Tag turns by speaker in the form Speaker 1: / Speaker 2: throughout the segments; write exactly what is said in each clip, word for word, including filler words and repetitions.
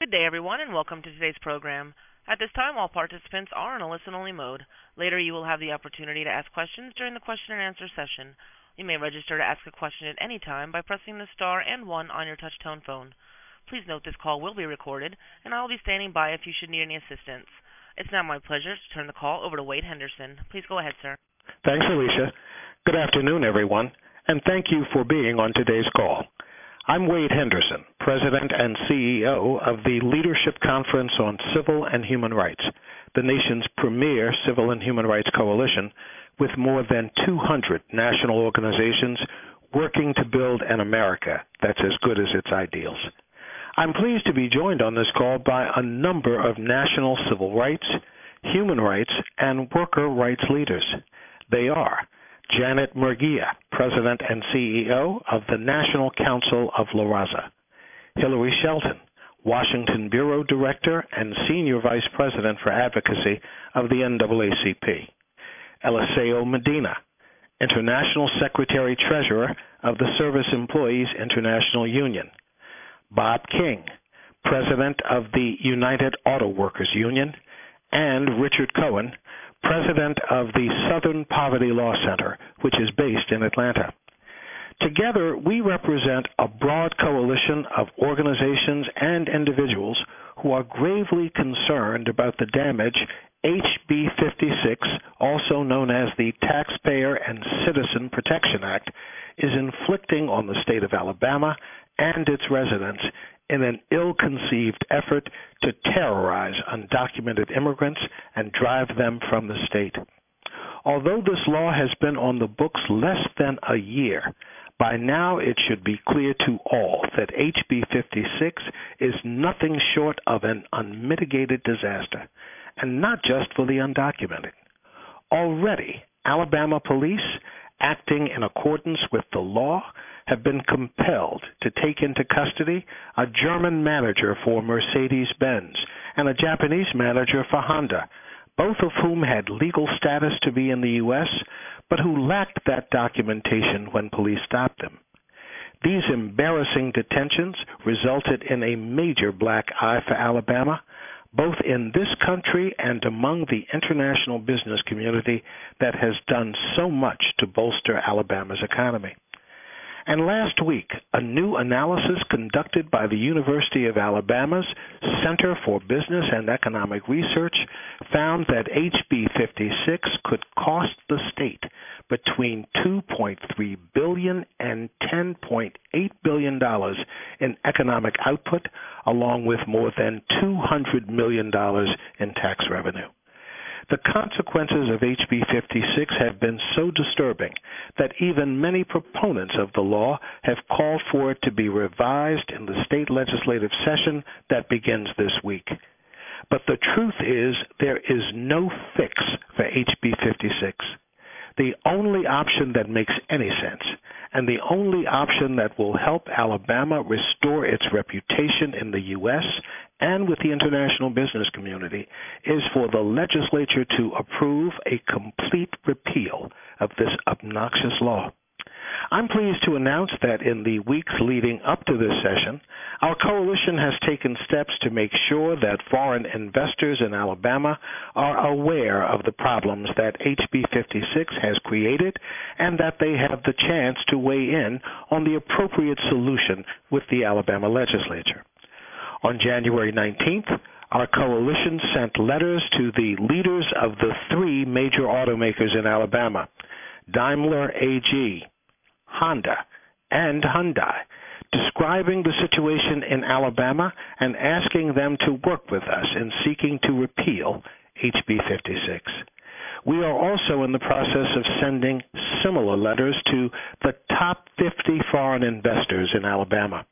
Speaker 1: Good day, everyone, and welcome to today's program. At this time, all participants are in a listen-only mode. Later, you will have the opportunity to ask questions during the question-and-answer session. You may register to ask a question at any time by pressing the star and one on your touch-tone phone. Please note this call will be recorded, and I will be standing by if you should need any assistance. It's now my pleasure to turn the call over to Wade Henderson. Please go ahead, sir.
Speaker 2: Thanks, Alicia. Good afternoon, everyone, and thank you for being on today's call. I'm Wade Henderson, President and C E O of the Leadership Conference on Civil and Human Rights, the nation's premier civil and human rights coalition with more than two hundred national organizations working to build an America that's as good as its ideals. I'm pleased to be joined on this call by a number of national civil rights, human rights, and worker rights leaders. They are Janet Murguia, President and C E O of the National Council of La Raza; Hillary Shelton, Washington Bureau Director and Senior Vice President for Advocacy of the N double A C P; Eliseo Medina, International Secretary-Treasurer of the Service Employees International Union; Bob King, President of the United Auto Workers Union; and Richard Cohen, President of the Southern Poverty Law Center, which is based in Atlanta. Together, we represent a broad coalition of organizations and individuals who are gravely concerned about the damage H B fifty-six, also known as the Taxpayer and Citizen Protection Act, is inflicting on the state of Alabama and its residents in an ill-conceived effort to terrorize undocumented immigrants and drive them from the state. Although this law has been on the books less than a year, by now it should be clear to all that H B fifty-six is nothing short of an unmitigated disaster, and not just for the undocumented. Already, Alabama police, acting in accordance with the law, have been compelled to take into custody a German manager for Mercedes-Benz and a Japanese manager for Honda, both of whom had legal status to be in the U S, but who lacked that documentation when police stopped them. These embarrassing detentions resulted in a major black eye for Alabama, both in this country and among the international business community that has done so much to bolster Alabama's economy. And last week, a new analysis conducted by the University of Alabama's Center for Business and Economic Research found that H B fifty-six could cost the state between two point three billion dollars and ten point eight billion dollars in economic output, along with more than two hundred million dollars in tax revenue. The consequences of H B fifty-six have been so disturbing that even many proponents of the law have called for it to be revised in the state legislative session that begins this week. But the truth is there is no fix for H B fifty-six. The only option that makes any sense, and the only option that will help Alabama restore its reputation in the U S and with the international business community, is for the legislature to approve a complete repeal of this obnoxious law. I'm pleased to announce that in the weeks leading up to this session, our coalition has taken steps to make sure that foreign investors in Alabama are aware of the problems that H B fifty-six has created and that they have the chance to weigh in on the appropriate solution with the Alabama legislature. On January nineteenth, our coalition sent letters to the leaders of the three major automakers in Alabama, Daimler A G, Honda, and Hyundai, describing the situation in Alabama and asking them to work with us in seeking to repeal H B fifty-six. We are also in the process of sending similar letters to the top fifty foreign investors in Alabama.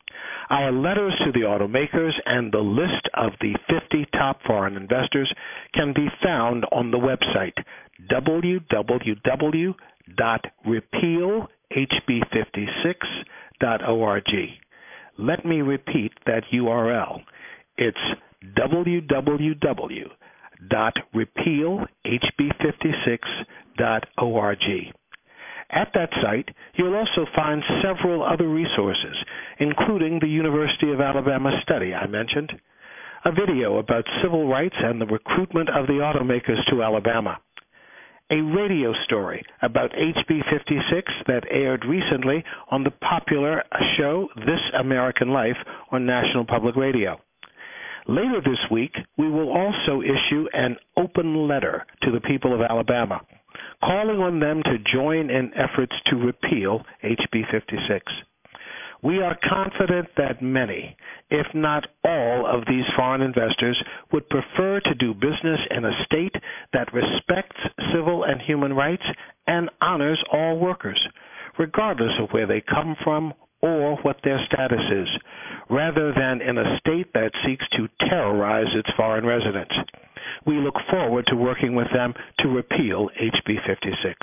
Speaker 2: Our letters to the automakers and the list of the fifty top foreign investors can be found on the website w w w dot repeal h b fifty-six dot org. Let me repeat that U R L. It's w w w dot repeal h b fifty-six dot org. At that site, you'll also find several other resources, including the University of Alabama study I mentioned, a video about civil rights and the recruitment of the automakers to Alabama, a radio story about H B fifty-six that aired recently on the popular show This American Life on National Public Radio. Later this week, we will also issue an open letter to the people of Alabama, calling on them to join in efforts to repeal H B fifty-six. We are confident that many, if not all, of these foreign investors would prefer to do business in a state that respects civil and human rights and honors all workers, regardless of where they come from or what their status is, rather than in a state that seeks to terrorize its foreign residents. We look forward to working with them to repeal H B fifty-six.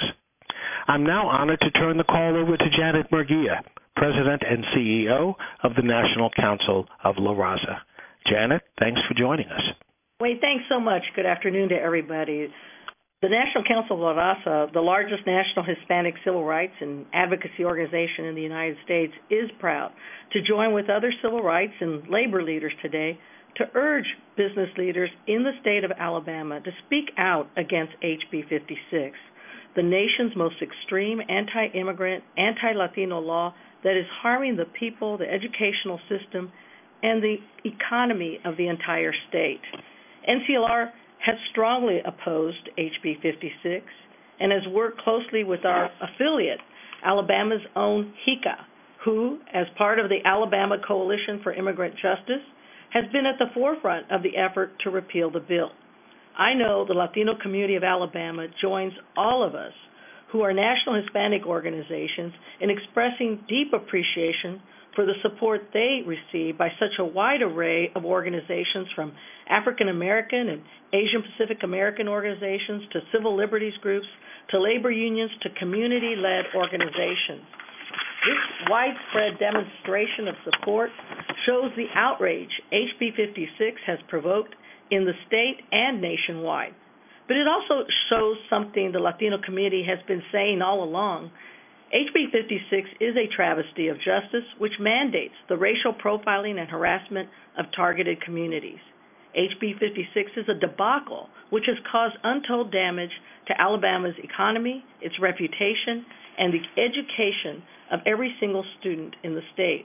Speaker 2: I'm now honored to turn the call over to Janet Murguia, President and C E O of the National Council of La Raza. Janet, thanks for joining us.
Speaker 3: Wade, thanks so much. Good afternoon to everybody. The National Council of La Raza, the largest national Hispanic civil rights and advocacy organization in the United States, is proud to join with other civil rights and labor leaders today to urge business leaders in the state of Alabama to speak out against H B fifty-six, the nation's most extreme anti-immigrant, anti-Latino law that is harming the people, the educational system, and the economy of the entire state. N C L R has strongly opposed H B fifty-six and has worked closely with our affiliate, Alabama's own HICA, who, as part of the Alabama Coalition for Immigrant Justice, has been at the forefront of the effort to repeal the bill. I know the Latino community of Alabama joins all of us who are national Hispanic organizations in expressing deep appreciation for the support they receive by such a wide array of organizations, from African American and Asian Pacific American organizations to civil liberties groups to labor unions to community-led organizations. This widespread demonstration of support shows the outrage H B fifty-six has provoked in the state and nationwide. But it also shows something the Latino community has been saying all along. H B fifty-six is a travesty of justice which mandates the racial profiling and harassment of targeted communities. H B fifty-six is a debacle which has caused untold damage to Alabama's economy, its reputation, and the education of every single student in the state.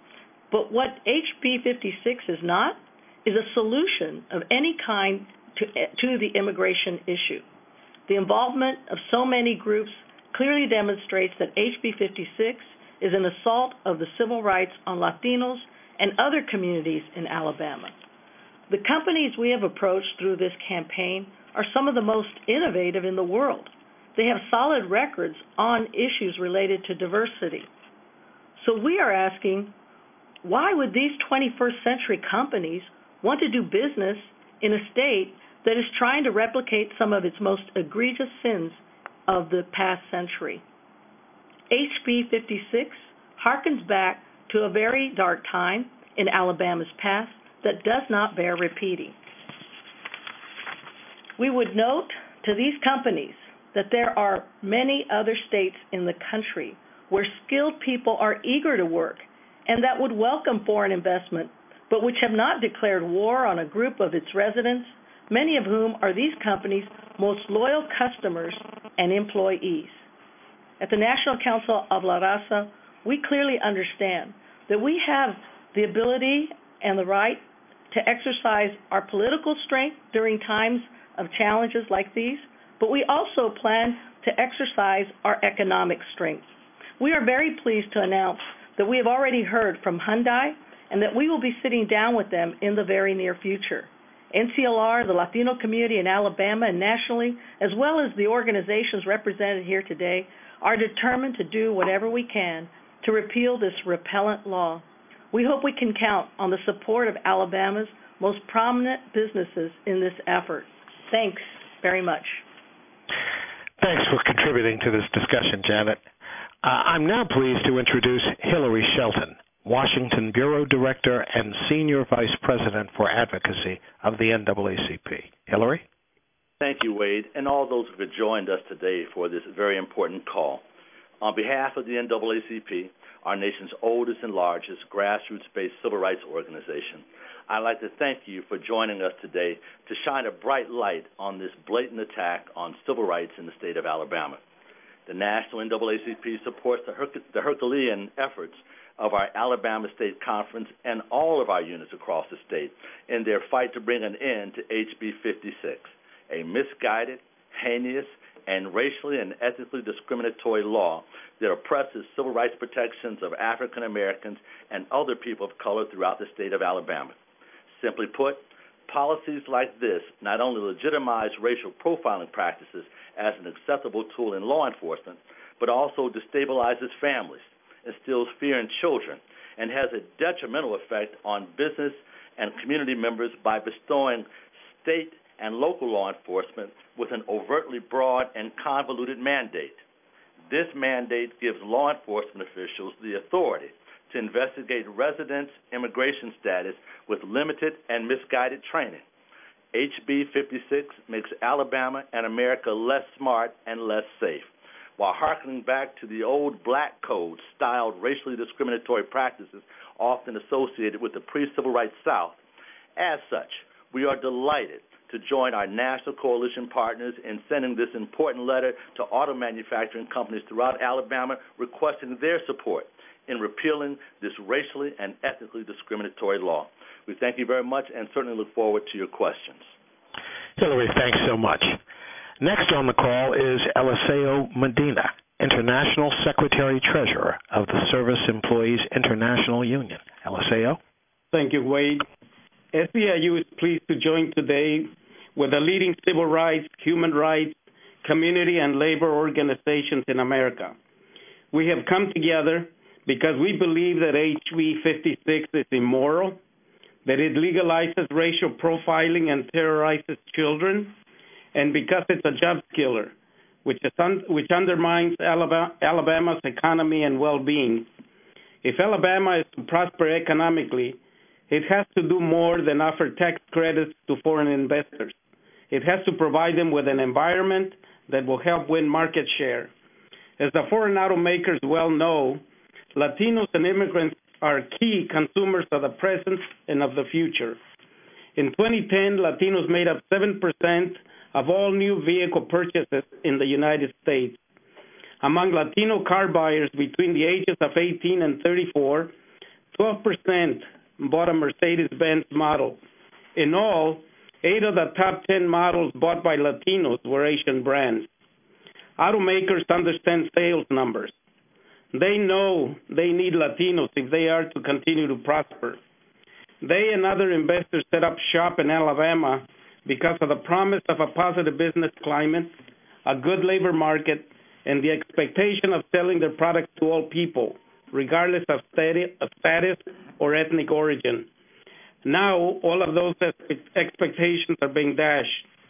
Speaker 3: But what H B fifty-six is not is a solution of any kind to, to the immigration issue. The involvement of so many groups clearly demonstrates that H B fifty-six is an assault of the civil rights on Latinos and other communities in Alabama. The companies we have approached through this campaign are some of the most innovative in the world. They have solid records on issues related to diversity. So we are asking, why would these twenty-first century companies want to do business in a state that is trying to replicate some of its most egregious sins of the past century? H B fifty-six harkens back to a very dark time in Alabama's past that does not bear repeating. We would note to these companies that there are many other states in the country where skilled people are eager to work and that would welcome foreign investment, but which have not declared war on a group of its residents, many of whom are these companies' most loyal customers and employees. At the National Council of La Raza, we clearly understand that we have the ability and the right to exercise our political strength during times of challenges like these, but we also plan to exercise our economic strength. We are very pleased to announce that we have already heard from Hyundai and that we will be sitting down with them in the very near future. N C L R, the Latino community in Alabama and nationally, as well as the organizations represented here today, are determined to do whatever we can to repeal this repellent law. We hope we can count on the support of Alabama's most prominent businesses in this effort. Thanks very much.
Speaker 2: Thanks for contributing to this discussion, Janet. Uh, I'm now pleased to introduce Hillary Shelton, Washington Bureau Director and Senior Vice President for Advocacy of the N double A C P. Hillary?
Speaker 4: Thank you, Wade, and all those who have joined us today for this very important call. On behalf of the N double A C P, our nation's oldest and largest grassroots-based civil rights organization, I'd like to thank you for joining us today to shine a bright light on this blatant attack on civil rights in the state of Alabama. The National N double A C P supports the, Herc- the Herculean efforts of our Alabama State Conference and all of our units across the state in their fight to bring an end to H B fifty-six, a misguided, heinous, and racially and ethnically discriminatory law that oppresses civil rights protections of African Americans and other people of color throughout the state of Alabama. Simply put, policies like this not only legitimize racial profiling practices as an acceptable tool in law enforcement, but also destabilizes families, instills fear in children, and has a detrimental effect on business and community members by bestowing state and local law enforcement with an overtly broad and convoluted mandate. This mandate gives law enforcement officials the authority to investigate residents' immigration status with limited and misguided training. H B fifty-six makes Alabama and America less smart and less safe, while hearkening back to the old black code styled racially discriminatory practices often associated with the pre-civil rights South. As such, we are delighted to join our national coalition partners in sending this important letter to auto manufacturing companies throughout Alabama requesting their support in repealing this racially and ethnically discriminatory law. We thank you very much and certainly look forward to your questions.
Speaker 2: Hillary, thanks so much. Next on the call is Eliseo Medina, International Secretary-Treasurer of the Service Employees International Union. Eliseo?
Speaker 5: Thank you, Wade. S E I U is pleased to join today with the leading civil rights, human rights, community, and labor organizations in America. We have come together because we believe that H B fifty-six is immoral, that it legalizes racial profiling and terrorizes children, and because it's a jobs killer, which, is un- which undermines Alabama- Alabama's economy and well-being. If Alabama is to prosper economically, it has to do more than offer tax credits to foreign investors. It has to provide them with an environment that will help win market share. As the foreign automakers well know, Latinos and immigrants are key consumers of the present and of the future. In twenty ten, Latinos made up seven percent of all new vehicle purchases in the United States. Among Latino car buyers between the ages of eighteen and thirty-four, twelve percent bought a Mercedes-Benz model. In all, eight of the top ten models bought by Latinos were Asian brands. Automakers understand sales numbers. They know they need Latinos if they are to continue to prosper. They and other investors set up shop in Alabama because of the promise of a positive business climate, a good labor market, and the expectation of selling their products to all people, regardless of status or ethnic origin. Now, all of those expectations are being dashed.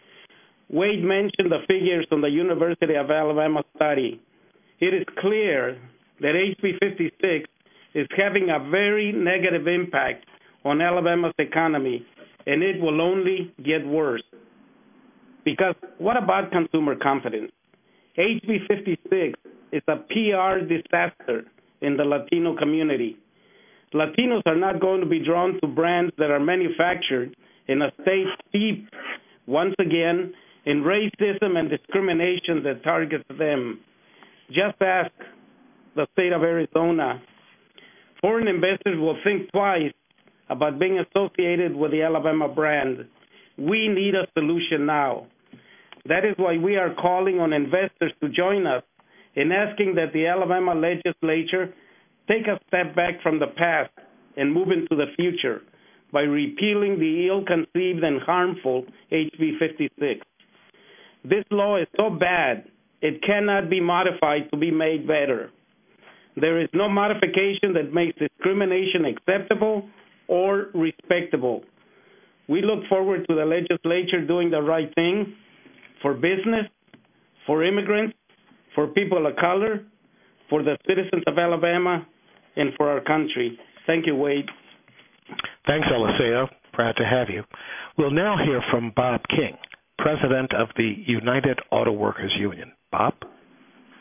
Speaker 5: Wade mentioned the figures from the University of Alabama study. It is clear that H B fifty-six is having a very negative impact on Alabama's economy, and it will only get worse. Because what about consumer confidence? H B fifty-six is a P R disaster in the Latino community. Latinos are not going to be drawn to brands that are manufactured in a state steeped, once again, in racism and discrimination that targets them. Just ask the state of Arizona. Foreign investors will think twice about being associated with the Alabama brand. We need a solution now. That is why we are calling on investors to join us in asking that the Alabama legislature take a step back from the past and move into the future by repealing the ill-conceived and harmful H B fifty-six. This law is so bad, it cannot be modified to be made better. There is no modification that makes discrimination acceptable or respectable. We look forward to the legislature doing the right thing for business, for immigrants, for people of color, for the citizens of Alabama, and for our country. Thank you, Wade.
Speaker 2: Thanks, Eliseo. Proud to have you. We'll now hear from Bob King, President of the United Auto Workers Union. Bob?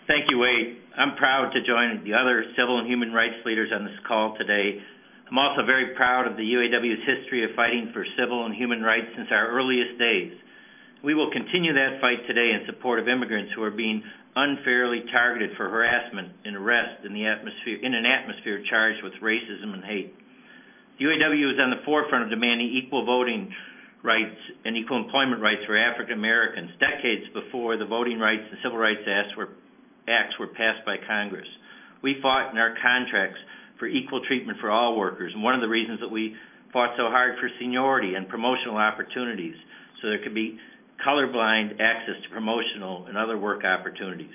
Speaker 6: Thank you, Wade. I'm proud to join the other civil and human rights leaders on this call today. I'm also very proud of the U A W's history of fighting for civil and human rights since our earliest days. We will continue that fight today in support of immigrants who are being unfairly targeted for harassment and arrest in the atmosphere in an atmosphere charged with racism and hate. The U A W is on the forefront of demanding equal voting rights and equal employment rights for African Americans, decades before the Voting Rights and Civil Rights Acts were, acts were passed by Congress. We fought in our contracts for equal treatment for all workers, and one of the reasons that we fought so hard for seniority and promotional opportunities, so there could be colorblind access to promotional and other work opportunities.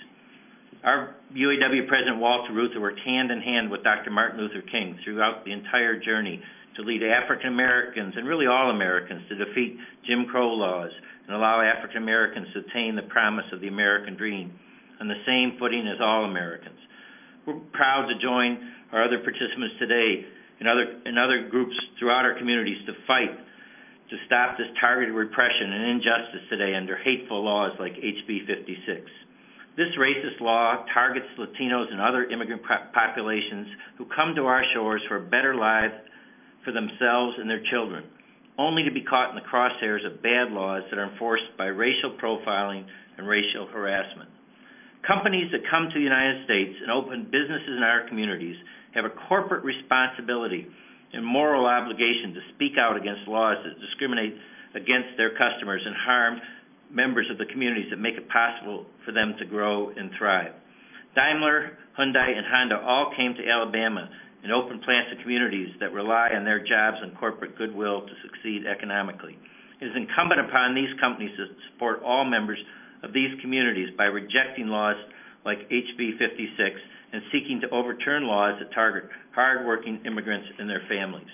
Speaker 6: Our U A W President Walter Reuther worked hand in hand with Doctor Martin Luther King throughout the entire journey to lead African Americans, and really all Americans, to defeat Jim Crow laws and allow African Americans to attain the promise of the American dream on the same footing as all Americans. We're proud to join our other participants today and other, and other groups throughout our communities to fight to stop this targeted repression and injustice today under hateful laws like H B fifty-six. This racist law targets Latinos and other immigrant populations who come to our shores for a better life for themselves and their children, only to be caught in the crosshairs of bad laws that are enforced by racial profiling and racial harassment. Companies that come to the United States and open businesses in our communities have a corporate responsibility and moral obligation to speak out against laws that discriminate against their customers and harm members of the communities that make it possible for them to grow and thrive. Daimler, Hyundai, and Honda all came to Alabama and opened plants in communities that rely on their jobs and corporate goodwill to succeed economically. It is incumbent upon these companies to support all members of these communities by rejecting laws like H B fifty-six and seeking to overturn laws that target hard-working immigrants and their families.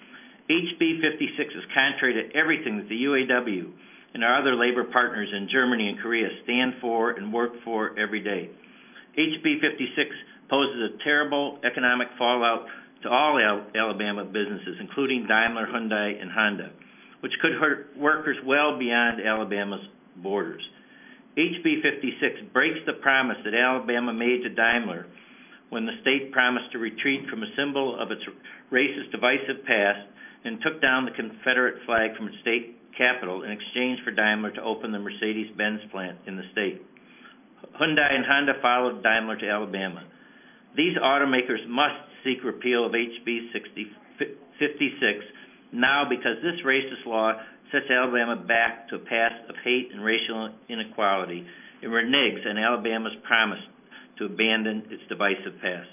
Speaker 6: H B fifty-six is contrary to everything that the U A W and our other labor partners in Germany and Korea stand for and work for every day. H B fifty-six poses a terrible economic fallout to all Alabama businesses, including Daimler, Hyundai, and Honda, which could hurt workers well beyond Alabama's borders. H B fifty-six breaks the promise that Alabama made to Daimler when the state promised to retreat from a symbol of its racist, divisive past and took down the Confederate flag from its state capital in exchange for Daimler to open the Mercedes-Benz plant in the state. Hyundai and Honda followed Daimler to Alabama. These automakers must seek repeal of H B fifty-six now because this racist law sets Alabama back to a path of hate and racial inequality and reneges on Alabama's promise to abandon its divisive past.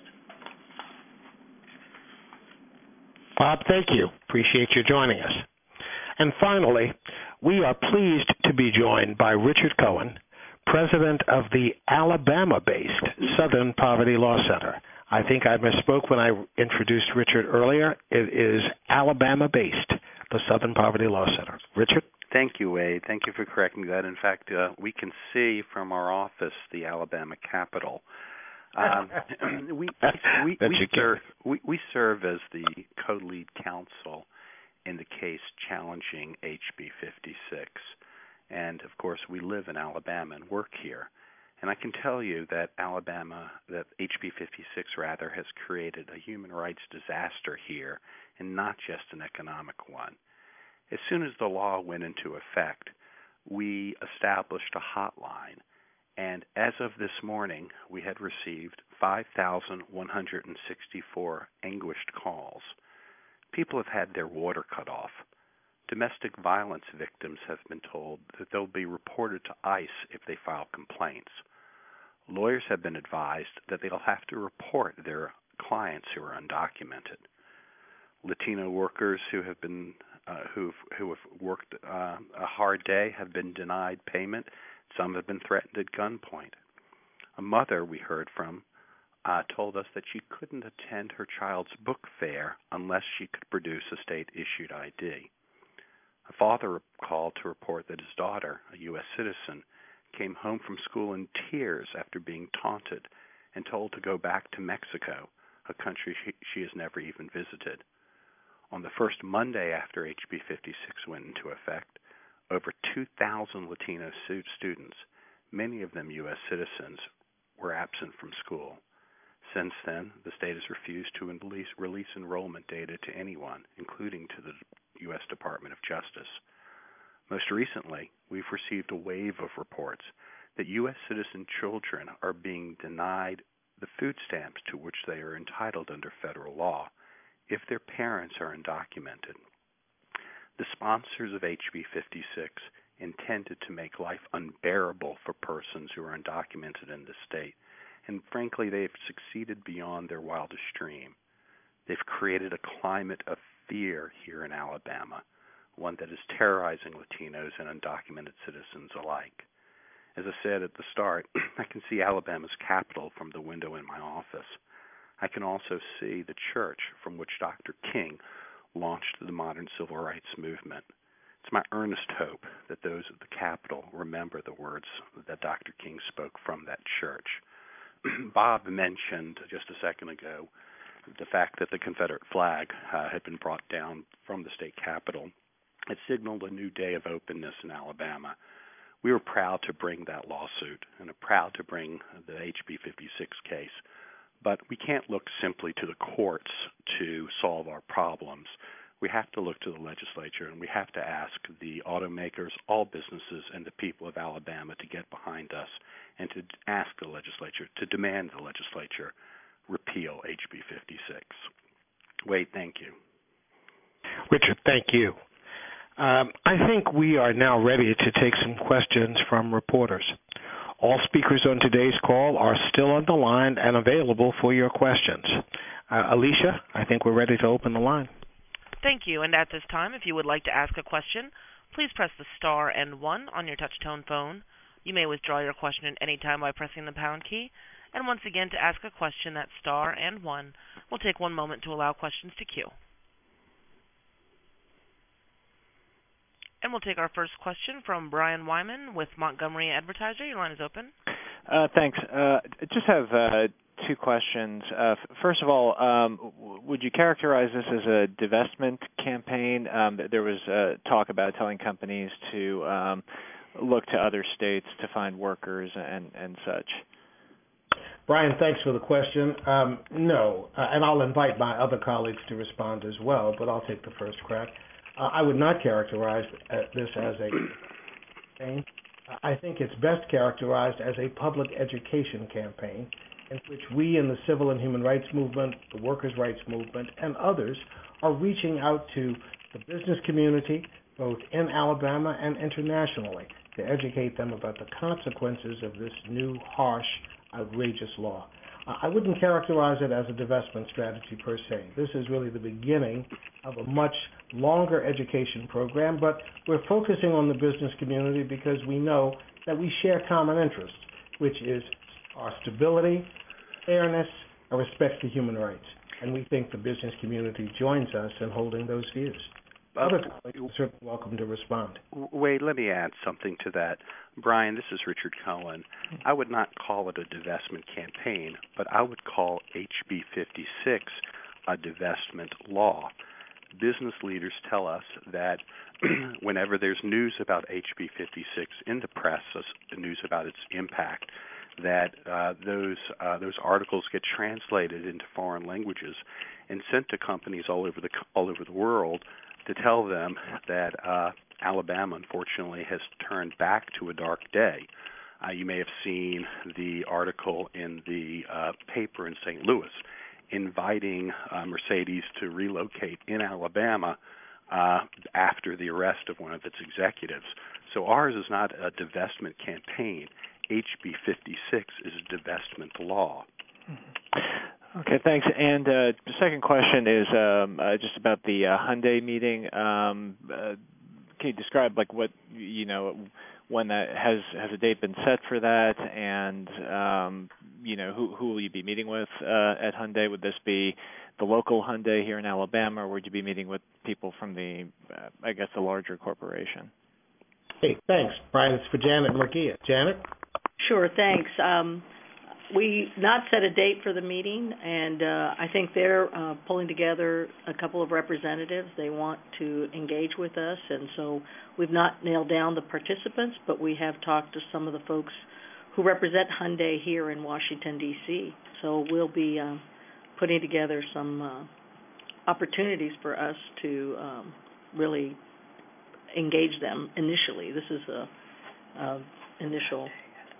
Speaker 2: Bob, thank you. Appreciate you joining us. And finally, we are pleased to be joined by Richard Cohen, president of the Alabama-based Southern Poverty Law Center. I think I misspoke when I introduced Richard earlier. It is Alabama-based, the Southern Poverty Law Center. Richard?
Speaker 7: Thank you, Wade. Thank you for correcting that. In fact, uh, we can see from our office the Alabama Capitol. Um, we, we, we, serve, we, we serve as the co-lead counsel in the case challenging H B fifty-six. And, of course, we live in Alabama and work here. And I can tell you that Alabama, that H B fifty-six, rather, has created a human rights disaster here, and not just an economic one. As soon as the law went into effect, we established a hotline. And as of this morning, we had received five thousand one hundred sixty-four anguished calls. People have had their water cut off. Domestic violence victims have been told that they'll be reported to ICE if they file complaints. Lawyers have been advised that they'll have to report their clients who are undocumented. Latino workers who have been uh, who've who have worked uh, a hard day have been denied payment. Some have been threatened at gunpoint. A mother we heard from uh, told us that she couldn't attend her child's book fair unless she could produce a state-issued I D. A father called to report that his daughter, a U S citizen, came home from school in tears after being taunted and told to go back to Mexico, a country she, she has never even visited. On the first Monday after H B fifty-six went into effect, over two thousand Latino students, many of them U S citizens, were absent from school. Since then, the state has refused to release, release enrollment data to anyone, including to the U S Department of Justice. Most recently, we've received a wave of reports that U S citizen children are being denied the food stamps to which they are entitled under federal law if their parents are undocumented. The sponsors of H B fifty-six intended to make life unbearable for persons who are undocumented in the state, and frankly, they've succeeded beyond their wildest dream. They've created a climate of fear here in Alabama, one that is terrorizing Latinos and undocumented citizens alike. As I said at the start, I can see Alabama's Capitol from the window in my office. I can also see the church from which Doctor King launched the modern civil rights movement. It's my earnest hope that those at the Capitol remember the words that Doctor King spoke from that church. Bob mentioned just a second ago the fact that the Confederate flag uh, had been brought down from the state capitol. It signaled a new day of openness in Alabama. We were proud to bring that lawsuit and are proud to bring the H B fifty-six case. But we can't look simply to the courts to solve our problems. We have to look to the legislature, and we have to ask the automakers, all businesses, and the people of Alabama to get behind us and to ask the legislature, to demand the legislature repeal H B fifty-six. Wade, thank you.
Speaker 2: Richard, thank you. Um, I think we are now ready to take some questions from reporters. All speakers on today's call are still on the line and available for your questions. Uh, Alicia, I think we're ready to open the line.
Speaker 1: Thank you. And at this time, if you would like to ask a question, please press the star and one on your touch-tone phone. You may withdraw your question at any time by pressing the pound key. And once again, to ask a question, that's star and one. We'll take one moment to allow questions to queue. And we'll take our first question from Brian Wyman with Montgomery Advertiser. Your line is open.
Speaker 8: Uh, thanks. Uh, just have uh, two questions. Uh, f- first of all, um, w- would you characterize this as a divestment campaign? Um, there was uh, talk about telling companies to um, look to other states to find workers and, and such.
Speaker 2: Brian, thanks for the question. Um, no, uh, and I'll invite my other colleagues to respond as well, but I'll take the first crack. Uh, I would not characterize this as a campaign. I think it's best characterized as a public education campaign in which we in the civil and human rights movement, the workers' rights movement, and others are reaching out to the business community, both in Alabama and internationally, to educate them about the consequences of this new, harsh, outrageous law. I wouldn't characterize it as a divestment strategy per se. This is really the beginning of a much longer education program, but we're focusing on the business community because we know that we share common interests, which is our stability, fairness, and respect for human rights. And we think the business community joins us in holding those views. Other colleagues are certainly welcome to respond.
Speaker 7: Wade, let me add something to that. Brian, this is Richard Cohen. I would not call it a divestment campaign, but I would call H B fifty-six a divestment law. Business leaders tell us that whenever there's news about H B fifty-six in the press, news about its impact, that uh, those uh, those articles get translated into foreign languages and sent to companies all over the all over the world to tell them that uh, Alabama, unfortunately, has turned back to a dark day. Uh, you may have seen the article in the uh, paper in Saint Louis inviting uh, Mercedes to relocate in Alabama uh, after the arrest of one of its executives. So ours is not a divestment campaign. H B fifty-six is a divestment law.
Speaker 8: Okay, thanks. And uh, the second question is um, uh, just about the uh, Hyundai meeting. Um, uh, can you describe like what you know when that has has a date been set for that, and um, you know who who will you be meeting with uh, at Hyundai? Would this be the local Hyundai here in Alabama, or would you be meeting with people from the uh, I guess the larger corporation?
Speaker 2: Hey, thanks, Brian. It's for Janet Murguia. Janet?
Speaker 3: Sure, thanks. Um, we not set a date for the meeting, and uh, I think they're uh, pulling together a couple of representatives. They want to engage with us, and so we've not nailed down the participants, but we have talked to some of the folks who represent Hyundai here in Washington, D C So we'll be uh, putting together some uh, opportunities for us to um, really engage them initially. This is a, a initial.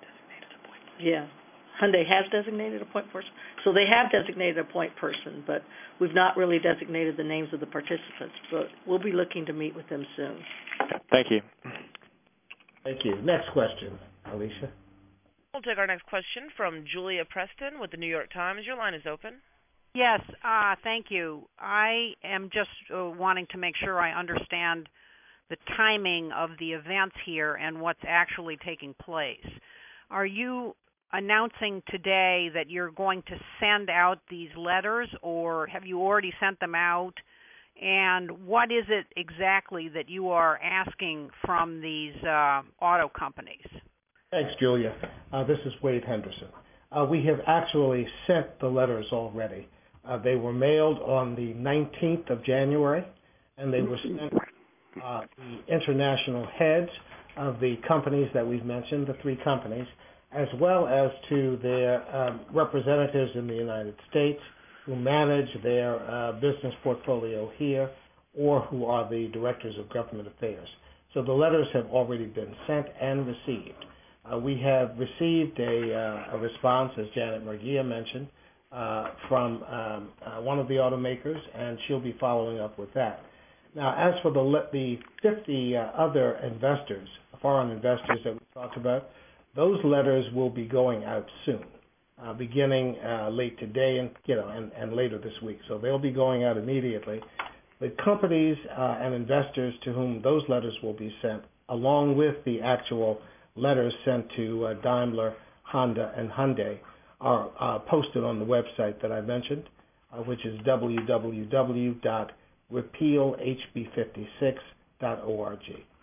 Speaker 3: Yeah, Hyundai has designated a point person. So they have designated a point person, but we've not really designated the names of the participants. But we'll be looking to meet with them soon.
Speaker 8: Thank you.
Speaker 9: Thank you. Next question, Alicia.
Speaker 1: We'll take our next question from Julia Preston with the New York Times. Your line is open.
Speaker 10: Yes, uh, thank you. I am just uh, wanting to make sure I understand the timing of the events here and what's actually taking place. Are you announcing today that you're going to send out these letters, or have you already sent them out? And what is it exactly that you are asking from these uh, auto companies?
Speaker 9: Thanks, Julia. Uh, this is Wade Henderson. Uh, we have actually sent the letters already. Uh, they were mailed on the nineteenth of January, and they were sent uh, the international heads of the companies that we've mentioned, the three companies, as well as to their um, representatives in the United States who manage their uh, business portfolio here or who are the directors of government affairs. So the letters have already been sent and received. Uh, we have received a, uh, a response, as Janet Murguia mentioned, uh, from um, uh, one of the automakers, and she'll be following up with that. Now, as for the, the fifty uh, other investors, foreign investors that we talked about, those letters will be going out soon, uh, beginning uh, late today and you know and, and later this week. So they'll be going out immediately. The companies uh, and investors to whom those letters will be sent, along with the actual letters sent to uh, Daimler, Honda, and Hyundai, are uh, posted on the website that I mentioned, uh, which is w w w dot repeal h b fifty-six dot org.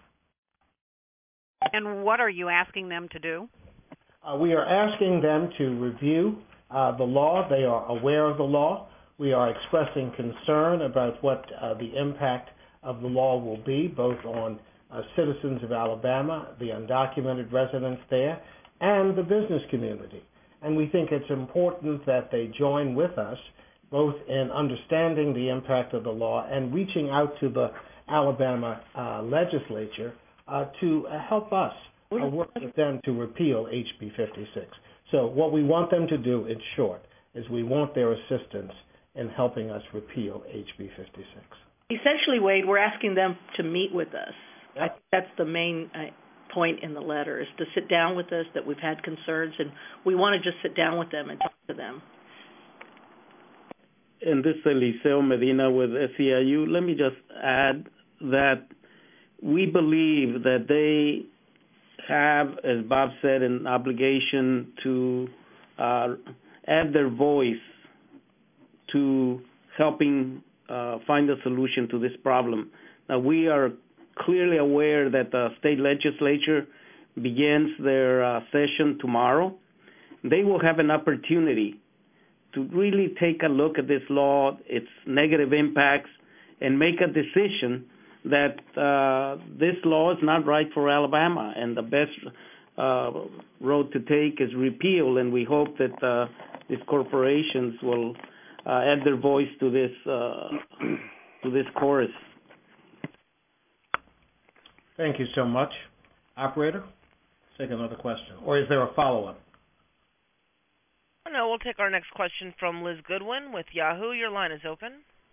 Speaker 10: And what are you asking them to do?
Speaker 9: Uh, we are asking them to review uh, the law. They are aware of the law. We are expressing concern about what uh, the impact of the law will be, both on uh, citizens of Alabama, the undocumented residents there, and the business community. And we think it's important that they join with us, both in understanding the impact of the law and reaching out to the Alabama uh, legislature uh, to uh, help us uh, work with them to repeal H B fifty-six. So what we want them to do, in short, is we want their assistance in helping us repeal H B fifty-six.
Speaker 3: Essentially, Wade, we're asking them to meet with us.
Speaker 9: Yep.
Speaker 3: I think that's the main uh, point in the letter, is to sit down with us, that we've had concerns, and we want to just sit down with them and talk to them.
Speaker 5: And this is Eliseo Medina with S E I U. Let me just add that we believe that they have, as Bob said, an obligation to uh, add their voice to helping uh, find a solution to this problem. Now, we are clearly aware that the state legislature begins their uh, session tomorrow. They will have an opportunity to really take a look at this law, its negative impacts, and make a decision that uh, this law is not right for Alabama, and the best uh, road to take is repeal, and we hope that uh, these corporations will uh, add their voice to this uh, to this chorus.
Speaker 9: Thank you so much. Operator, take another question. Or is there a follow-up?
Speaker 1: No, we'll take our next question from Liz Goodwin with Yahoo. Your line is open.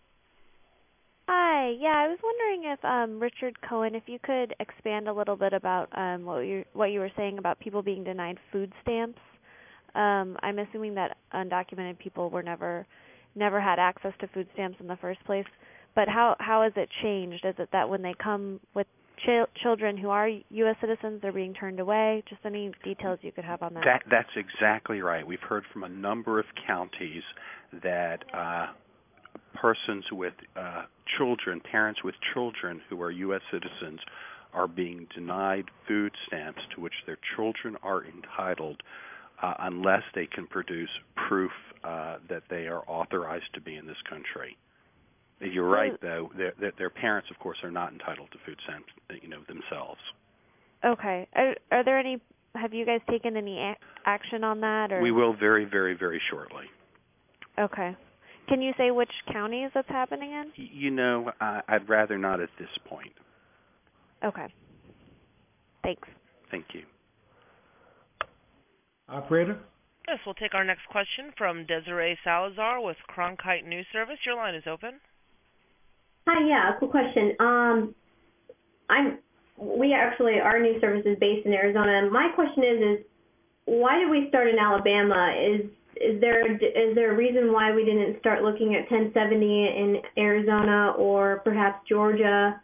Speaker 11: Hi. Yeah, I was wondering if um, Richard Cohen, if you could expand a little bit about um, what you what you were saying about people being denied food stamps. Um, I'm assuming that undocumented people were never never had access to food stamps in the first place. But how how has it changed? Is it that when they come with ch- children who are U S citizens, they're being turned away? Just any details you could have on that.
Speaker 7: that that's exactly right. We've heard from a number of counties that uh, persons with uh, children, parents with children who are U S citizens, are being denied food stamps to which their children are entitled uh, unless they can produce proof uh, that they are authorized to be in this country. You're right, though. Their, their parents, of course, are not entitled to food stamps, you know, themselves.
Speaker 11: Okay. Are, are there any have you guys taken any a- action on that? Or?
Speaker 7: We will very, very, very shortly.
Speaker 11: Okay. Can you say which counties that's happening in?
Speaker 7: You know, uh, I'd rather not at this point.
Speaker 11: Okay. Thanks.
Speaker 7: Thank you.
Speaker 9: Operator?
Speaker 1: Yes, we'll take our next question from Desiree Salazar with Cronkite News Service. Your line is open.
Speaker 12: Hi, yeah, cool question. Um, I'm, we actually, our news service is based in Arizona, and my question is, is why did we start in Alabama? Is is there is there a reason why we didn't start looking at ten seventy in Arizona or perhaps Georgia?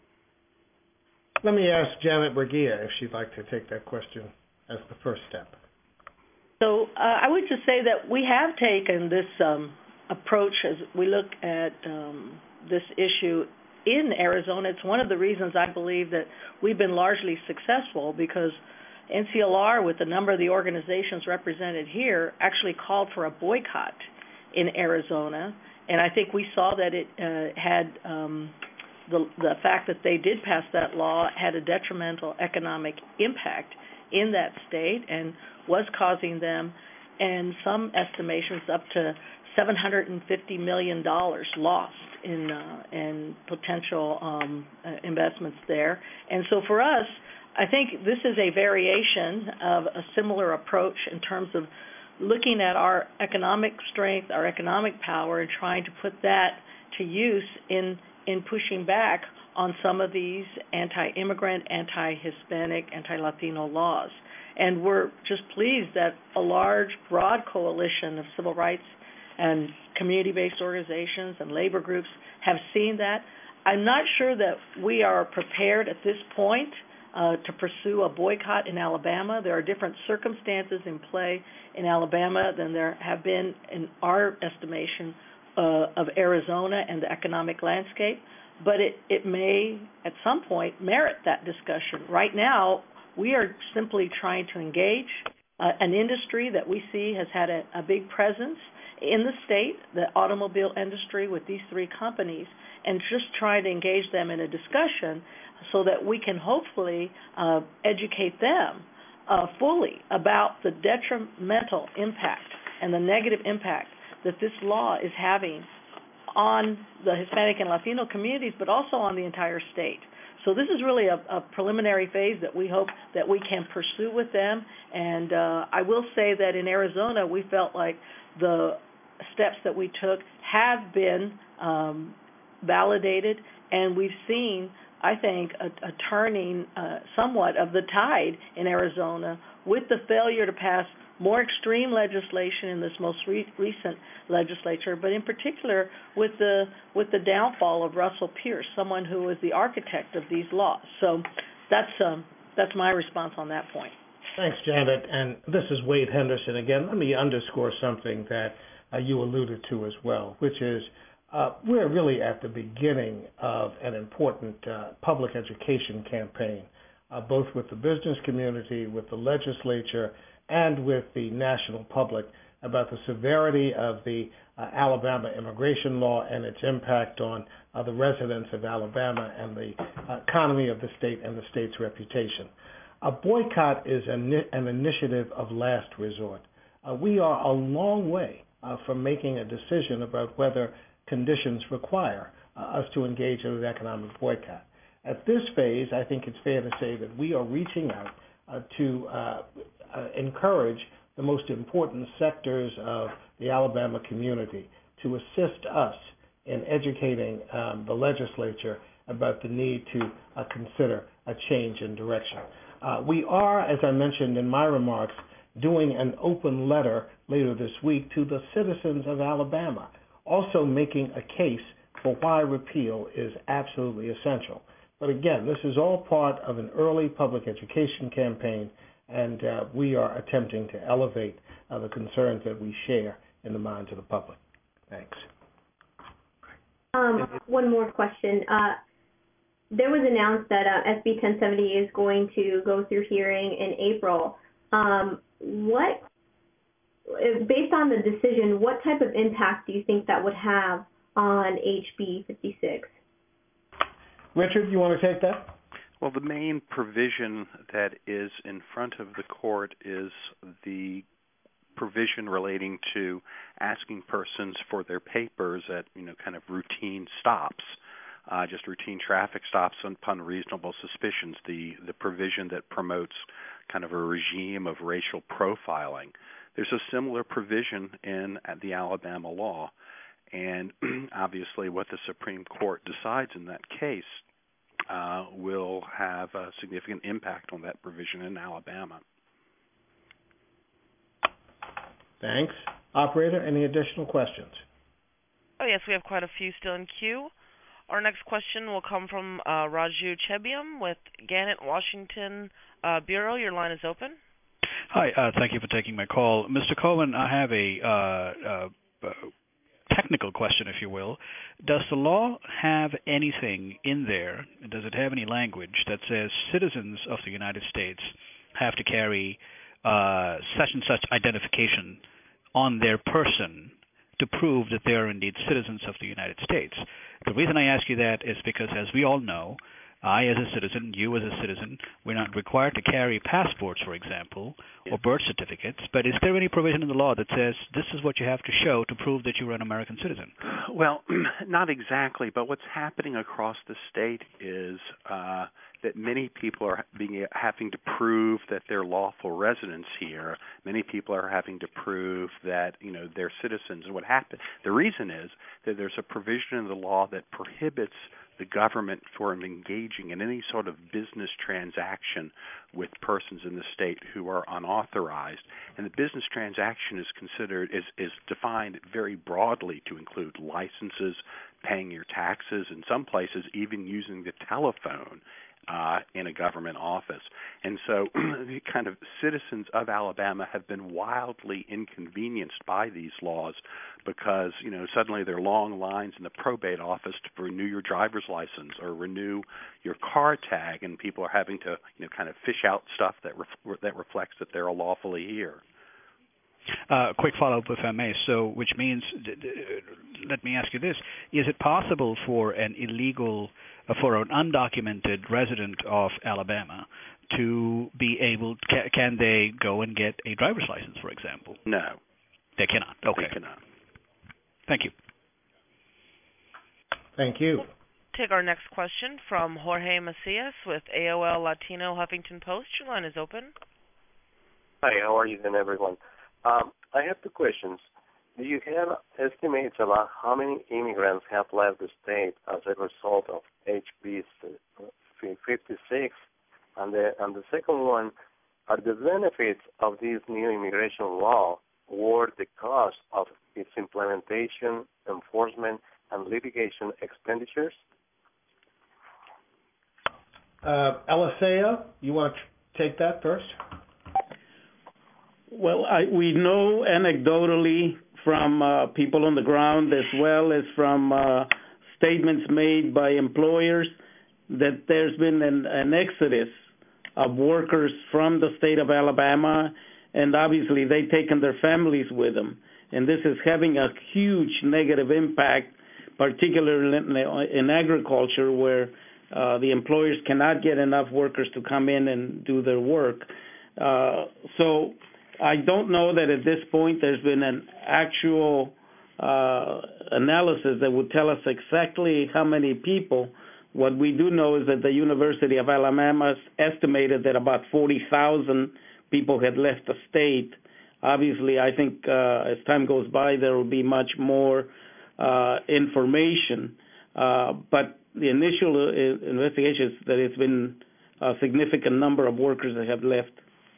Speaker 9: Let me ask Janet Bergia if she'd like to take that question as the first step.
Speaker 3: So uh, I would just say that we have taken this um, approach as we look at um, this issue in Arizona. It's one of the reasons I believe that we've been largely successful, because N C L R, with a number of the organizations represented here, actually called for a boycott in Arizona, and I think we saw that it uh, had um, the, the fact that they did pass that law had a detrimental economic impact in that state and was causing them, and some estimations, up to seven hundred fifty million dollars lost in uh, in potential um, uh, investments there. And so for us, I think this is a variation of a similar approach in terms of looking at our economic strength, our economic power, and trying to put that to use in in pushing back on some of these anti-immigrant, anti-Hispanic, anti-Latino laws. And we're just pleased that a large, broad coalition of civil rights and community-based organizations and labor groups have seen that. I'm not sure that we are prepared at this point uh, to pursue a boycott in Alabama. There are different circumstances in play in Alabama than there have been in our estimation uh, of Arizona and the economic landscape. But it, it may, at some point, merit that discussion. Right now, we are simply trying to engage uh, an industry that we see has had a, a big presence in the state, the automobile industry, with these three companies, and just try to engage them in a discussion so that we can hopefully uh, educate them uh, fully about the detrimental impact and the negative impact that this law is having on the Hispanic and Latino communities, but also on the entire state. So this is really a, a preliminary phase that we hope that we can pursue with them. And uh, I will say that in Arizona, we felt like the steps that we took have been um, validated, and we've seen, I think, a, a turning uh, somewhat of the tide in Arizona with the failure to pass more extreme legislation in this most re- recent legislature, but in particular with the with the downfall of Russell Pierce, someone who was the architect of these laws. So that's um, that's my response on that point.
Speaker 9: Thanks, Janet. And this is Wade Henderson again. Let me underscore something that uh, you alluded to as well, which is uh, we're really at the beginning of an important uh, public education campaign, uh, both with the business community, with the legislature, and with the national public about the severity of the uh, Alabama immigration law and its impact on uh, the residents of Alabama and the uh, economy of the state and the state's reputation. A boycott is an, an initiative of last resort. Uh, we are a long way uh, from making a decision about whether conditions require uh, us to engage in an economic boycott. At this phase, I think it's fair to say that we are reaching out uh, to uh, Uh, encourage the most important sectors of the Alabama community to assist us in educating um, the legislature about the need to uh, consider a change in direction. Uh, we are, as I mentioned in my remarks, doing an open letter later this week to the citizens of Alabama, also making a case for why repeal is absolutely essential. But again, this is all part of an early public education campaign, and uh, we are attempting to elevate uh, the concerns that we share in the minds of the public. Thanks.
Speaker 12: Um, one more question. Uh, there was announced that uh, S B ten seventy is going to go through hearing in April. Um, what, based on the decision, what type of impact do you think that would have on H B fifty-six?
Speaker 9: Richard, you want to take that?
Speaker 7: Well, the main provision that is in front of the court is the provision relating to asking persons for their papers at, you know, kind of routine stops, uh, just routine traffic stops upon reasonable suspicions, the, the provision that promotes kind of a regime of racial profiling. There's a similar provision in the Alabama law, and obviously what the Supreme Court decides in that case uh, will have a significant impact on that provision in Alabama.
Speaker 9: Thanks. Operator, any additional questions?
Speaker 1: Oh, yes, we have quite a few still in queue. Our next question will come from uh, Raju Chebiam with Gannett Washington uh, Bureau. Your line is open.
Speaker 13: Hi, uh, thank you for taking my call. Mister Cohen, I have a uh, uh, uh, technical question, if you will. Does the law have anything in there, does it have any language that says citizens of the United States have to carry uh, such and such identification on their person to prove that they are indeed citizens of the United States? The reason I ask you that is because, as we all know, I as a citizen, you as a citizen, we're not required to carry passports, for example, or birth certificates, but is there any provision in the law that says this is what you have to show to prove that you're an American citizen?
Speaker 7: Well, not exactly, but what's happening across the state is uh, that many people are being having to prove that they're lawful residents here. Many people are having to prove that, you know, they're citizens. And what happened? The reason is that there's a provision in the law that prohibits the government from engaging in any sort of business transaction with persons in the state who are unauthorized. And the business transaction is considered, is, is defined very broadly to include licenses, paying your taxes, in some places even using the telephone uh, in a government office. And so the kind of citizens of Alabama have been wildly inconvenienced by these laws because, you know, suddenly there are long lines in the probate office to renew your driver's license or renew your car tag, and people are having to, you know, kind of fish out stuff that ref- that reflects that they're lawfully here.
Speaker 13: Uh, quick follow-up, if I may. So, which means, d- d- let me ask you this: is it possible for an illegal, uh, for an undocumented resident of Alabama to be able? Ca- can they go and get a driver's license, for example?
Speaker 7: No,
Speaker 13: they cannot. Okay,
Speaker 7: they cannot.
Speaker 13: Thank you.
Speaker 9: Thank you.
Speaker 1: Take our next question from Jorge Macias with A O L Latino Huffington Post. Your line is open.
Speaker 14: Hi, how are you then, everyone? Um, I have two questions. Do you have estimates about how many immigrants have left the state as a result of H B fifty-six? And the, and the second one, are the benefits of this new immigration law worth the cost of its implementation, enforcement, and litigation expenditures?
Speaker 9: Uh, Eliseo, you want to take that first?
Speaker 5: Well, I, we know anecdotally from uh, people on the ground as well as from uh, statements made by employers that there's been an, an exodus of workers from the state of Alabama, and obviously they've taken their families with them. And this is having a huge negative impact, particularly in, in agriculture, where uh, the employers cannot get enough workers to come in and do their work. Uh, so I don't know that at this point there's been an actual uh, analysis that would tell us exactly how many people. What we do know is that the University of Alabama estimated that about forty thousand people had left the state. Obviously, I think uh, as time goes by, there will be much more uh, information. Uh, but the initial uh, investigation is that it's been a significant number of workers that have left.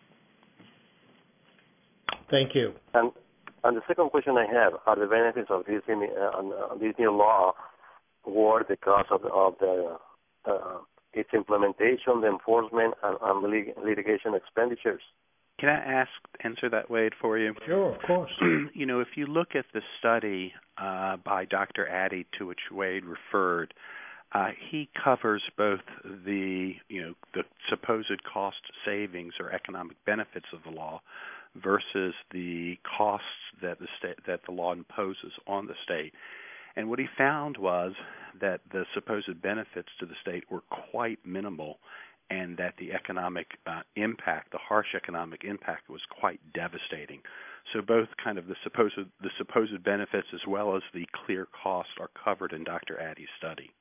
Speaker 9: Thank you.
Speaker 14: And, and the second question I have, are the benefits of this, uh, uh, this new law worth the cost of, of the uh, its implementation, the enforcement, and, and lit- litigation expenditures?
Speaker 7: Can I ask, answer that, Wade, for you?
Speaker 9: Sure, of course.
Speaker 7: You know, if you look at the study uh, by Doctor Addy to which Wade referred, uh, he covers both the, you know, the supposed cost savings or economic benefits of the law versus the costs that the state, that the law imposes on the state. And what he found was that the supposed benefits to the state were quite minimal, and that the economic uh, impact, the harsh economic impact, was quite devastating. So both kind of the supposed the supposed benefits as well as the clear costs are covered in Doctor Addy's study.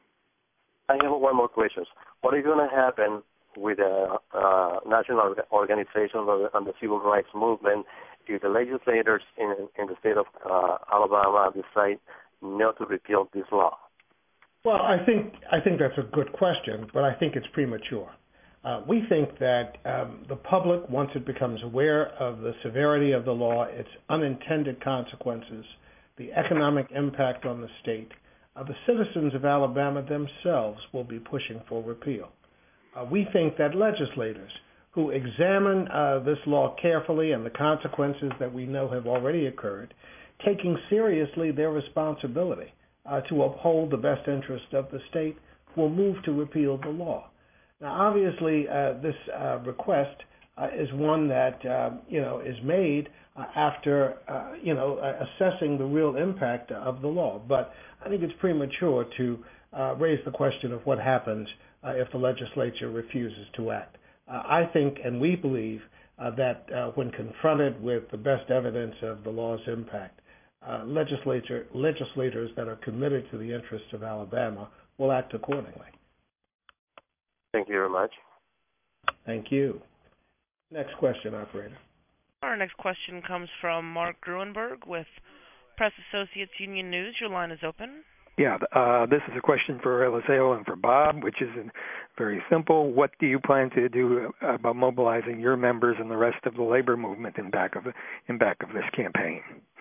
Speaker 14: I have one more question. What is going to happen with the uh, national organization on the civil rights movement if the legislators in, in the state of uh, Alabama decide not to repeal this law?
Speaker 9: Well, I think I think that's a good question, but I think it's premature. Uh, we think that um, the public, once it becomes aware of the severity of the law, its unintended consequences, the economic impact on the state, uh, the citizens of Alabama themselves will be pushing for repeal. Uh, we think that legislators who examine uh, this law carefully and the consequences that we know have already occurred, taking seriously their responsibility uh, to uphold the best interest of the state, will move to repeal the law. Now, obviously, uh, this uh, request uh, is one that uh, you know is made uh, after uh, you know uh, assessing the real impact of the law. But I think it's premature to uh, raise the question of what happens uh, if the legislature refuses to act. Uh, I think, and we believe, uh, that uh, when confronted with the best evidence of the law's impact, uh, legislature legislators that are committed to the interests of Alabama will act accordingly.
Speaker 14: Thank you very much.
Speaker 9: Thank you. Next question, operator.
Speaker 1: Our next question comes from Mark Gruenberg with Press Associates Union News. Your line is open.
Speaker 15: Yeah, uh, this is a question for Eliseo and for Bob, which is very simple. What do you plan to do about mobilizing your members and the rest of the labor movement in back of in back of this campaign?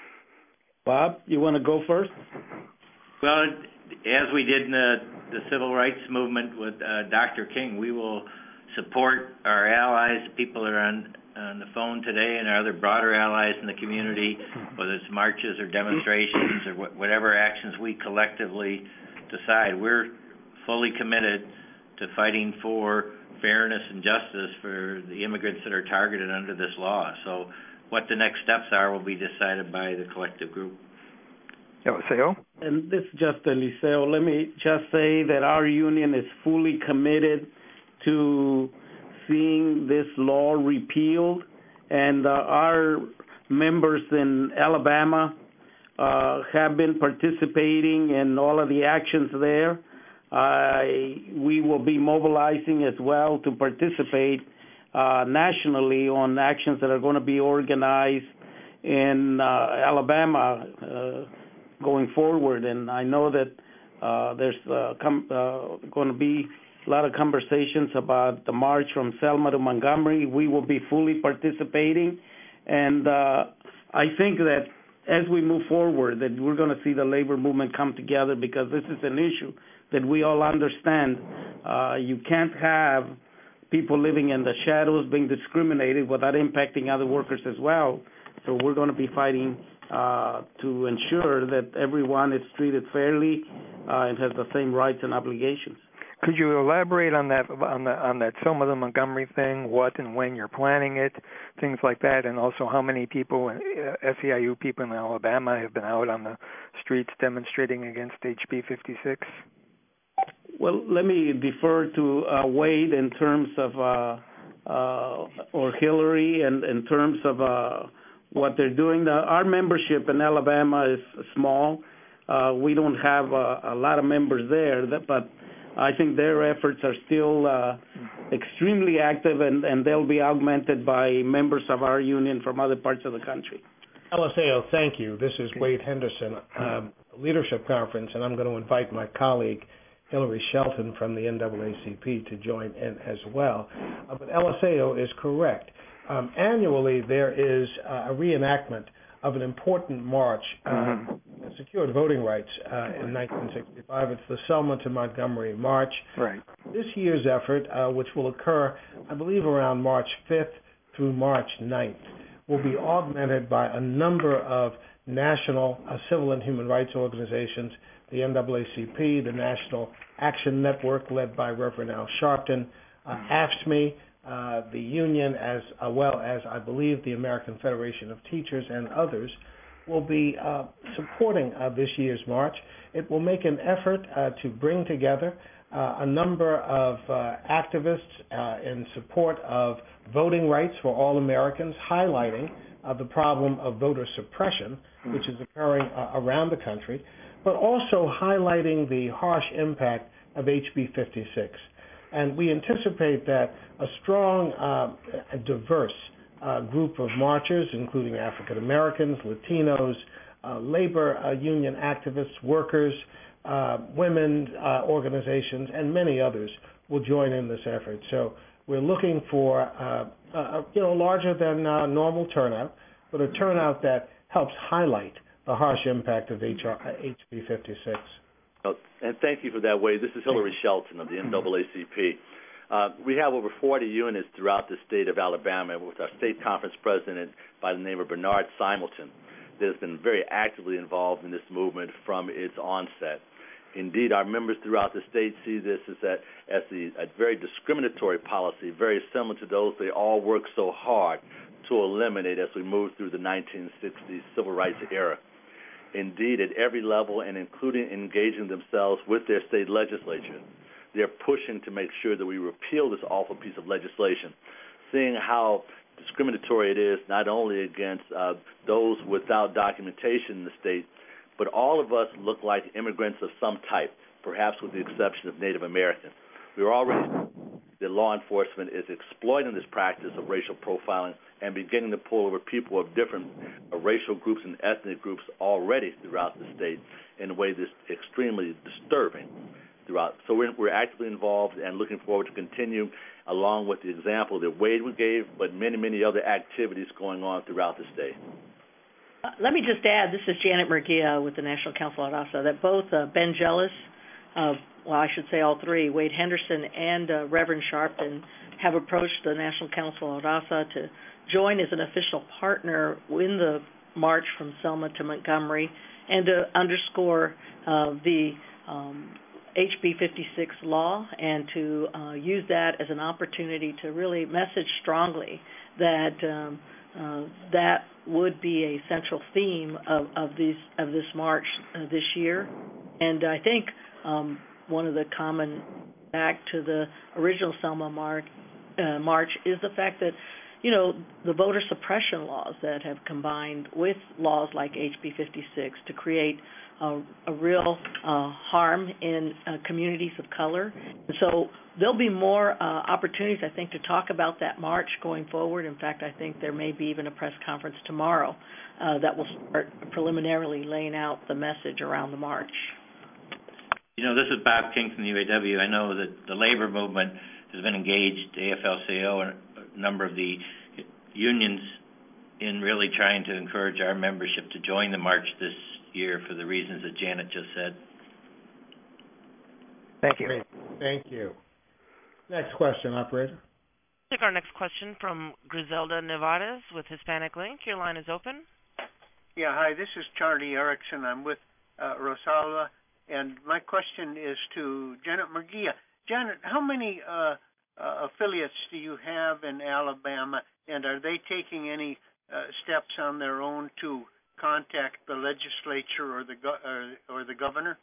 Speaker 5: Bob, you want to go first?
Speaker 6: Well, as we did in the, the civil rights movement with uh, Doctor King, we will support our allies, people that are on, on the phone today, and our other broader allies in the community, whether it's marches or demonstrations or wh- whatever actions we collectively decide. We're fully committed to fighting for fairness and justice for the immigrants that are targeted under this law. So what the next steps are will be decided by the collective group.
Speaker 15: Eliseo?
Speaker 5: And this is just Eliseo. Let me just say that our union is fully committed to seeing this law repealed, and uh, our members in Alabama uh, have been participating in all of the actions there. Uh, we will be mobilizing as well to participate uh, nationally on actions that are going to be organized in uh, Alabama uh, going forward. And I know that uh, there's uh, com- uh, going to be a lot of conversations about the march from Selma to Montgomery. We will be fully participating, and uh, I think that as we move forward, that we're going to see the labor movement come together, because this is an issue that we all understand. Uh, you can't have people living in the shadows being discriminated without impacting other workers as well. So we're going to be fighting uh, to ensure that everyone is treated fairly uh, and has the same rights and obligations.
Speaker 15: Could you elaborate on that on the on that Selma to Montgomery thing? What and when you're planning it, things like that, and also how many people, uh, S E I U people in Alabama, have been out on the streets demonstrating against H B fifty-six?
Speaker 5: Well, let me defer to uh, Wade in terms of uh, uh, or Hillary, and in terms of uh, what they're doing. The, our membership in Alabama is small. Uh, we don't have a, a lot of members there, that, but I think their efforts are still uh, extremely active, and, and they'll be augmented by members of our union from other parts of the country.
Speaker 9: Eliseo, thank you. This is Wade Henderson, um, Leadership Conference, and I'm going to invite my colleague Hillary Shelton from the N double A C P to join in as well. Uh, but Eliseo is correct. Um, annually, there is uh, a reenactment of an important march uh, mm-hmm. that secured voting rights uh, in nineteen sixty-five. It's the Selma to Montgomery March.
Speaker 15: Right.
Speaker 9: This year's effort, uh, which will occur, I believe, around March fifth through March ninth, will be augmented by a number of national uh, civil and human rights organizations, the N double A C P, the National Action Network led by Reverend Al Sharpton, uh, A F S C M E, Uh, the union, as uh, well as, I believe, the American Federation of Teachers and others, will be uh, supporting uh, this year's march. It will make an effort uh, to bring together uh, a number of uh, activists uh, in support of voting rights for all Americans, highlighting uh, the problem of voter suppression, which is occurring uh, around the country, but also highlighting the harsh impact of H B fifty-six. And we anticipate that a strong, uh, diverse uh, group of marchers, including African Americans, Latinos, uh, labor uh, union activists, workers, uh, women uh, organizations, and many others will join in this effort. So we're looking for uh, a, you know, larger than uh, normal turnout, but a turnout that helps highlight the harsh impact of H B fifty-six.
Speaker 4: And thank you for that, Wade. This is Hillary Shelton of the N double A C P. Uh, we have over forty units throughout the state of Alabama with our state conference president by the name of Bernard Simelton that has been very actively involved in this movement from its onset. Indeed, our members throughout the state see this as, that, as the, a very discriminatory policy, very similar to those they all worked so hard to eliminate as we move through the nineteen sixties civil rights era. Indeed, at every level and including engaging themselves with their state legislature, they're pushing to make sure that we repeal this awful piece of legislation, seeing how discriminatory it is not only against uh, those without documentation in the state, but all of us look like immigrants of some type, perhaps with the exception of Native Americans. We're already, the law enforcement is exploiting this practice of racial profiling and beginning to pull over people of different uh, racial groups and ethnic groups already throughout the state in a way that's extremely disturbing throughout. So we're, we're actively involved and looking forward to continue along with the example that Wade gave, but many, many other activities going on throughout the state.
Speaker 3: Uh, let me just add, this is Janet Murguia with the National Council of ASA, that both uh, Ben Jealous, uh, well, I should say all three, Wade Henderson and uh, Reverend Sharpton, have approached the National Council of ASA to join as an official partner in the march from Selma to Montgomery and to underscore uh, the um, H B fifty-six law and to uh, use that as an opportunity to really message strongly that um, uh, that would be a central theme of, of these of this march uh, this year. And I think um, one of the common back to the original Selma march, uh, march is the fact that, you know, the voter suppression laws that have combined with laws like H B fifty-six to create a, a real uh, harm in uh, communities of color. And so there'll be more uh, opportunities, I think, to talk about that march going forward. In fact, I think there may be even a press conference tomorrow uh, that will start preliminarily laying out the message around the march.
Speaker 6: You know, this is Bob King from the U A W. I know that the labor movement has been engaged, A F L C O, and a number of the unions in really trying to encourage our membership to join the march this year for the reasons that Janet just said.
Speaker 15: Thank you.
Speaker 9: Great. Thank you. Next question, operator.
Speaker 1: Take our next question from Griselda Nevares with Hispanic Link. Your line is open.
Speaker 16: Yeah, hi, this is Charlie Erickson. I'm with uh, Rosalba, and my question is to Janet Murguia. Janet, how many uh, uh, affiliates do you have in Alabama, and are they taking any uh, steps on their own to contact the legislature or the go- or, or the governor?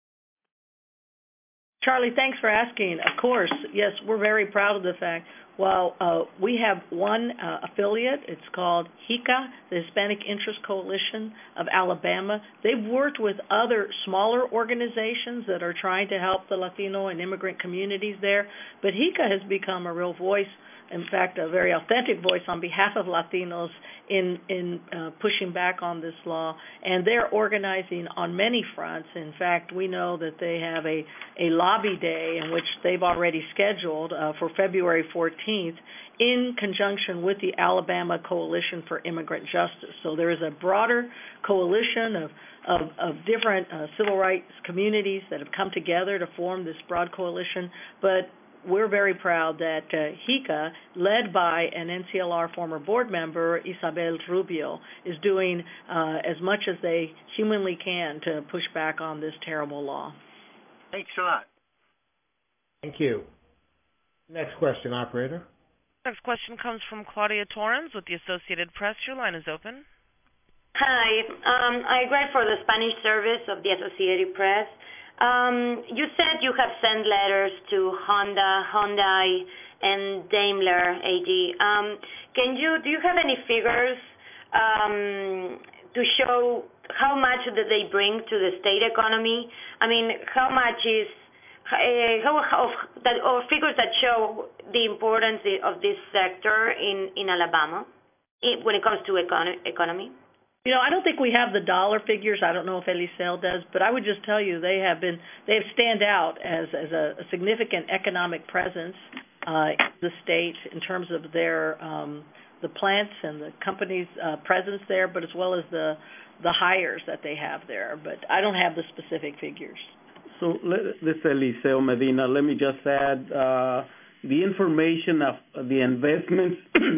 Speaker 3: Charlie, thanks for asking. Of course, yes, we're very proud of the fact. Well, uh, we have one uh, affiliate. It's called HICA, the Hispanic Interest Coalition of Alabama. They've worked with other smaller organizations that are trying to help the Latino and immigrant communities there. But HICA has become a real voice, in fact, a very authentic voice on behalf of Latinos in in uh, pushing back on this law, and they're organizing on many fronts. In fact, we know that they have a, a lobby day in which they've already scheduled uh, for February fourteenth in conjunction with the Alabama Coalition for Immigrant Justice. So there is a broader coalition of of, of different uh, civil rights communities that have come together to form this broad coalition, but we're very proud that uh, HICA, led by an N C L R former board member, Isabel Rubio, is doing uh, as much as they humanly can to push back on this terrible law.
Speaker 16: Thanks a lot.
Speaker 9: Thank you. Next question, operator.
Speaker 1: Next question comes from Claudia Torrens with the Associated Press. Your line is open.
Speaker 17: Hi. Um, I write for the Spanish service of the Associated Press. Um, you said you have sent letters to Honda, Hyundai, and Daimler A G. Um, can you do you have any figures um, to show how much do they bring to the state economy? I mean, how much is uh, how, how that or figures that show the importance of this sector in in Alabama when it comes to econ- economy?
Speaker 3: You know, I don't think we have the dollar figures. I don't know if Eliseo does, but I would just tell you they have been they have stand out as as a, a significant economic presence uh, in the state in terms of their um, the plants and the company's uh, presence there, but as well as the the hires that they have there. But I don't have the specific figures.
Speaker 5: So this is Eliseo Medina. Let me just add uh, the information of the investments.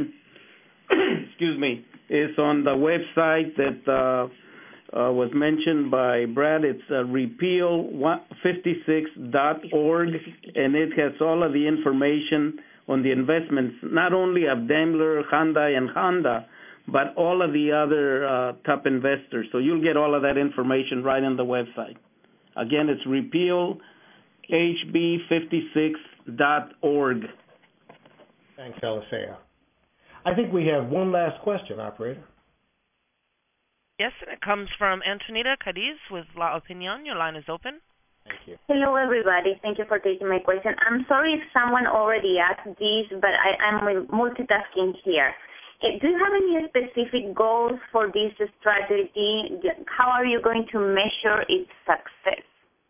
Speaker 5: excuse me. Is on the website that uh, uh, was mentioned by Brad. It's uh, repeal fifty-six dot org, and it has all of the information on the investments, not only of Daimler, Hyundai, and Honda, but all of the other uh, top investors. So you'll get all of that information right on the website. Again, it's repeal H B fifty-six dot org.
Speaker 9: Thanks, Eliseo. I think we have one last question, operator.
Speaker 1: Yes, and it comes from Antonita Cadiz with La Opinion. Your line is open.
Speaker 9: Thank you.
Speaker 18: Hello, everybody. Thank you for taking my question. I'm sorry if someone already asked this, but I, I'm multitasking here. Do you have any specific goals for this strategy? How are you going to measure its success?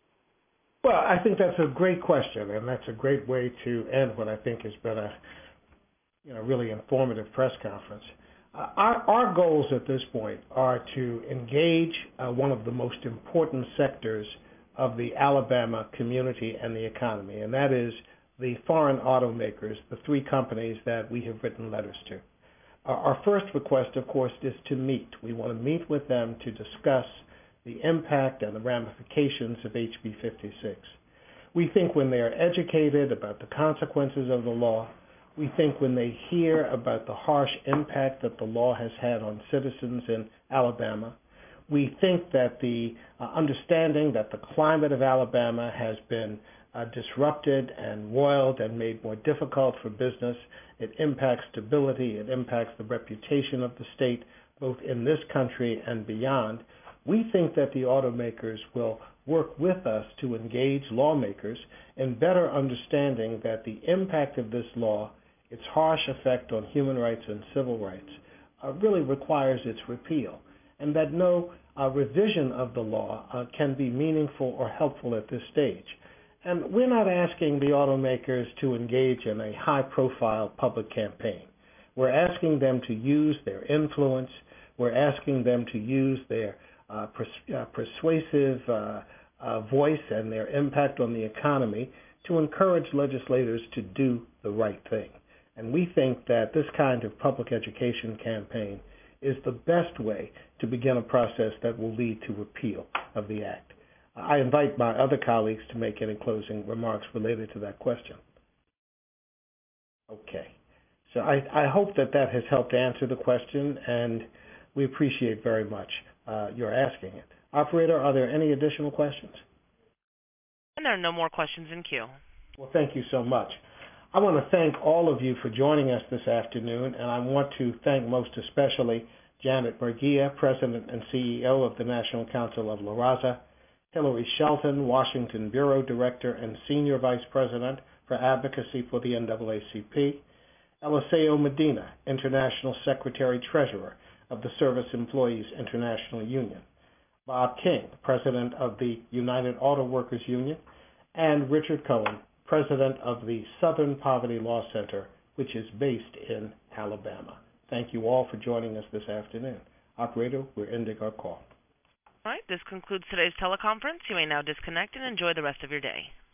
Speaker 9: Well, I think that's a great question, and that's a great way to end what I think has been a you know, really informative press conference. Uh, our, our goals at this point are to engage uh, one of the most important sectors of the Alabama community and the economy, and that is the foreign automakers, the three companies that we have written letters to. Uh, our first request, of course, is to meet. We want to meet with them to discuss the impact and the ramifications of H B fifty-six. We think when they are educated about the consequences of the law, we think when they hear about the harsh impact that the law has had on citizens in Alabama, we think that the uh, understanding that the climate of Alabama has been uh, disrupted and roiled and made more difficult for business. It impacts stability. It impacts the reputation of the state, both in this country and beyond. We think that the automakers will work with us to engage lawmakers in better understanding that the impact of this law, its harsh effect on human rights and civil rights, uh, really requires its repeal, and that no uh, revision of the law uh, can be meaningful or helpful at this stage. And we're not asking the automakers to engage in a high-profile public campaign. We're asking them to use their influence. We're asking them to use their uh, pers- uh, persuasive uh, uh, voice and their impact on the economy to encourage legislators to do the right thing. And we think that this kind of public education campaign is the best way to begin a process that will lead to repeal of the act. I invite my other colleagues to make any closing remarks related to that question. Okay. So I, I hope that that has helped answer the question, and we appreciate very much uh, your asking it. Operator, are there any additional questions?
Speaker 1: And there are no more questions in queue.
Speaker 9: Well, thank you so much. I want to thank all of you for joining us this afternoon, and I want to thank most especially Janet Murguia, President and C E O of the National Council of La Raza, Hillary Shelton, Washington Bureau Director and Senior Vice President for Advocacy for the N double A C P, Eliseo Medina, International Secretary-Treasurer of the Service Employees International Union, Bob King, President of the United Auto Workers Union, and Richard Cohen, President of the Southern Poverty Law Center, which is based in Alabama. Thank you all for joining us this afternoon. Operator, we're ending our call.
Speaker 1: All right, this concludes today's teleconference. You may now disconnect and enjoy the rest of your day.